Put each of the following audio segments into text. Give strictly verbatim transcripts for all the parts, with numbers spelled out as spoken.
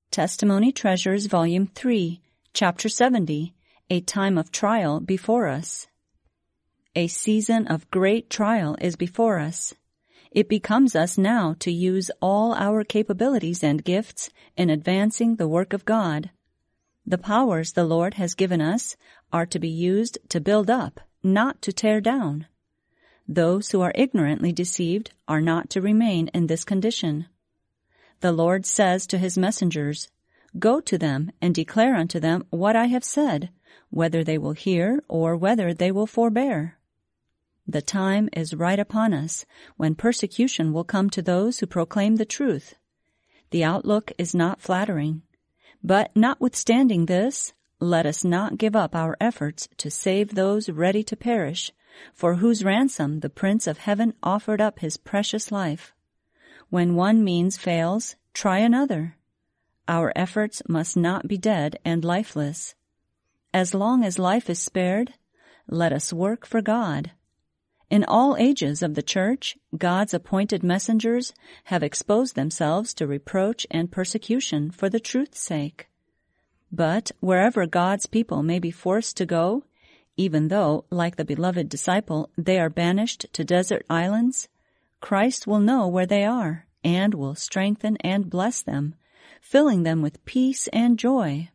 Testimony Treasures, Volume three, Chapter seventy, A Time of Trial Before Us. A season of great trial is before us. It becomes us now to use all our capabilities and gifts in advancing the work of God. The powers the Lord has given us are to be used to build up, not to tear down. Those who are ignorantly deceived are not to remain in this condition. The Lord says to his messengers, "Go to them and declare unto them what I have said, whether they will hear or whether they will forbear." The time is right upon us when persecution will come to those who proclaim the truth. The outlook is not flattering. But notwithstanding this, let us not give up our efforts to save those ready to perish, for whose ransom the Prince of Heaven offered up his precious life. When one means fails, try another. Our efforts must not be dead and lifeless. As long as life is spared, let us work for God. In all ages of the Church, God's appointed messengers have exposed themselves to reproach and persecution for the truth's sake. But wherever God's people may be forced to go, even though, like the beloved disciple, they are banished to desert islands, Christ will know where they are and will strengthen and bless them, filling them with peace and joy.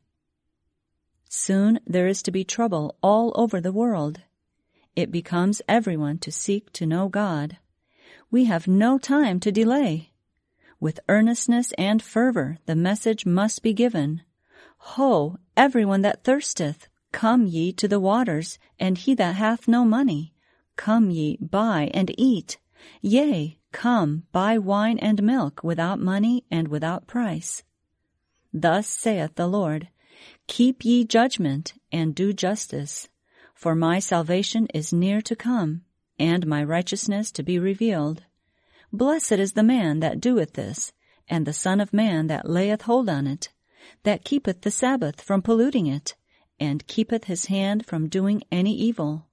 Soon there is to be trouble all over the world. It becomes everyone to seek to know God. We have no time to delay. With earnestness and fervor the message must be given. Ho, everyone that thirsteth, come ye to the waters, and he that hath no money, come ye, buy and eat. Yea, come, buy wine and milk without money and without price. Thus saith the Lord, Keep ye judgment, and do justice. For my salvation is near to come, and my righteousness to be revealed. Blessed is the man that doeth this, and the Son of Man that layeth hold on it, that keepeth the Sabbath from polluting it, and keepeth his hand from doing any evil.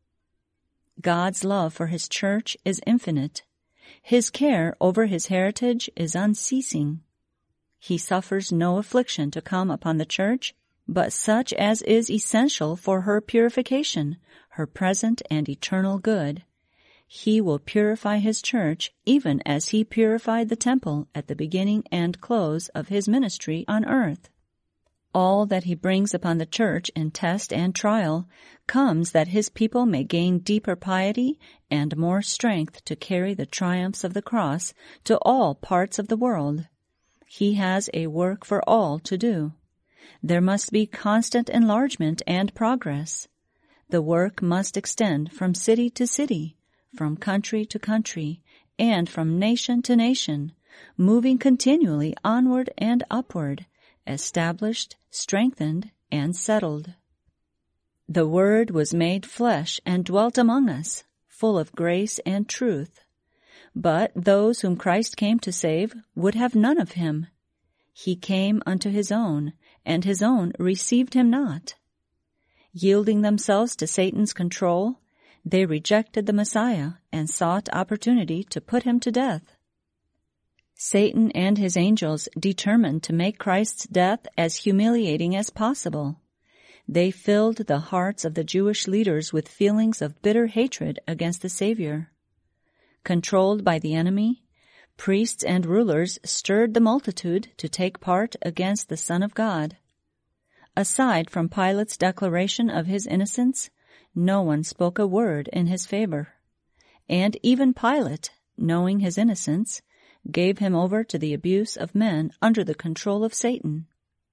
God's love for his church is infinite. His care over his heritage is unceasing. He suffers no affliction to come upon the church, but such as is essential for her purification, her present and eternal good. He will purify his church even as he purified the temple at the beginning and close of his ministry on earth. All that he brings upon the church in test and trial comes that his people may gain deeper piety and more strength to carry the triumphs of the cross to all parts of the world. He has a work for all to do. There must be constant enlargement and progress. The work must extend from city to city, from country to country, and from nation to nation, moving continually onward and upward, established, strengthened, and settled. The Word was made flesh and dwelt among us, full of grace and truth. But those whom Christ came to save would have none of him. He came unto his own, and his own received him not. Yielding themselves to Satan's control, they rejected the Messiah and sought opportunity to put him to death. Satan and his angels determined to make Christ's death as humiliating as possible. They filled the hearts of the Jewish leaders with feelings of bitter hatred against the Savior. Controlled by the enemy, priests and rulers stirred the multitude to take part against the Son of God. Aside from Pilate's declaration of his innocence, no one spoke a word in his favor. And even Pilate, knowing his innocence, gave him over to the abuse of men under the control of Satan.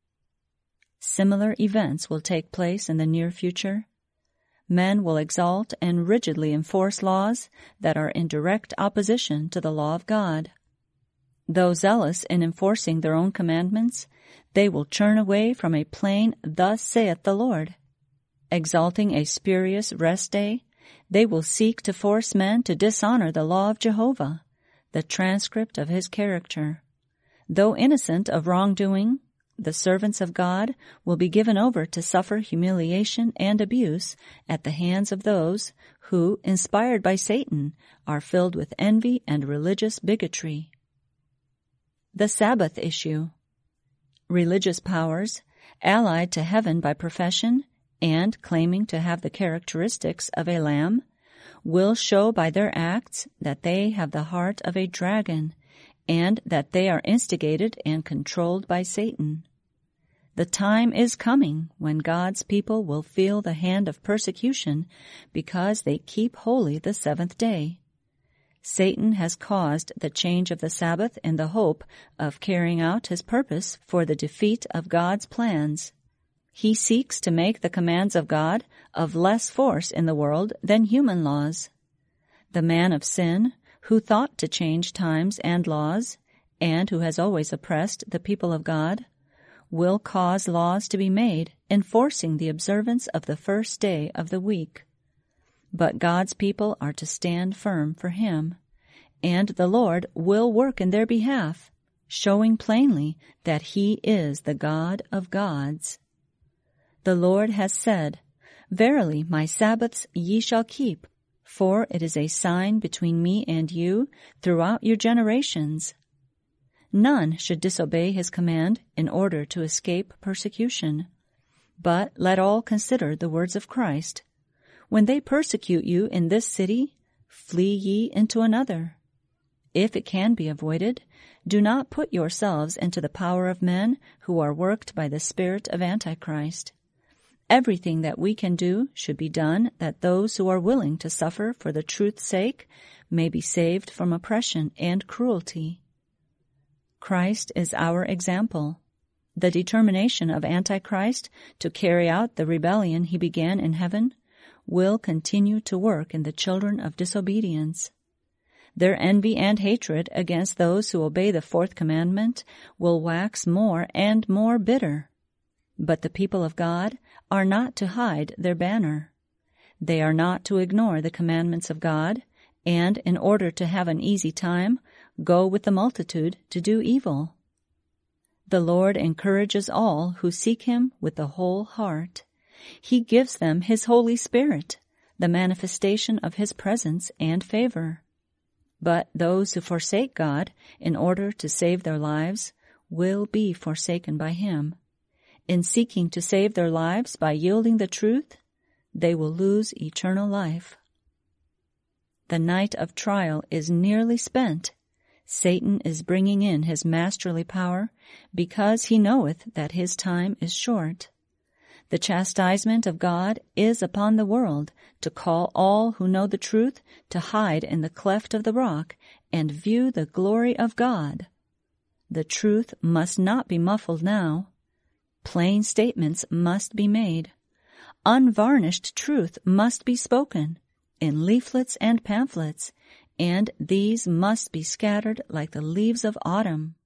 Similar events will take place in the near future. Men will exalt and rigidly enforce laws that are in direct opposition to the law of God. Though zealous in enforcing their own commandments, they will turn away from a plain "Thus saith the Lord." Exalting a spurious rest day, they will seek to force men to dishonor the law of Jehovah, the transcript of his character. Though innocent of wrongdoing, the servants of God will be given over to suffer humiliation and abuse at the hands of those who, inspired by Satan, are filled with envy and religious bigotry. The Sabbath issue. religious powers, allied to heaven by profession and claiming to have the characteristics of a lamb, will show by their acts that they have the heart of a dragon and that they are instigated and controlled by Satan. The time is coming when God's people will feel the hand of persecution because they keep holy the seventh day. Satan has caused the change of the Sabbath in the hope of carrying out his purpose for the defeat of God's plans. He seeks to make the commands of God of less force in the world than human laws. The man of sin, who thought to change times and laws, and who has always oppressed the people of God, will cause laws to be made enforcing the observance of the first day of the week. But God's people are to stand firm for Him, and the Lord will work in their behalf, showing plainly that He is the God of gods. The Lord has said, "Verily my Sabbaths ye shall keep, for it is a sign between me and you throughout your generations." None should disobey His command in order to escape persecution. But let all consider the words of Christ. When they persecute you in this city, flee ye into another. If it can be avoided, do not put yourselves into the power of men who are worked by the spirit of Antichrist. Everything that we can do should be done that those who are willing to suffer for the truth's sake may be saved from oppression and cruelty. Christ is our example. The determination of Antichrist to carry out the rebellion he began in heaven will continue to work in the children of disobedience. Their envy and hatred against those who obey the fourth commandment will wax more and more bitter. But the people of God are not to hide their banner. They are not to ignore the commandments of God, and in order to have an easy time, go with the multitude to do evil. The Lord encourages all who seek Him with the whole heart. He gives them His Holy Spirit, the manifestation of His presence and favor. But those who forsake God in order to save their lives will be forsaken by Him. In seeking to save their lives by yielding the truth, they will lose eternal life. The night of trial is nearly spent. Satan is bringing in his masterly power because he knoweth that his time is short. The chastisement of God is upon the world to call all who know the truth to hide in the cleft of the rock and view the glory of God. The truth must not be muffled now. Plain statements must be made. Unvarnished truth must be spoken in leaflets and pamphlets, and these must be scattered like the leaves of autumn.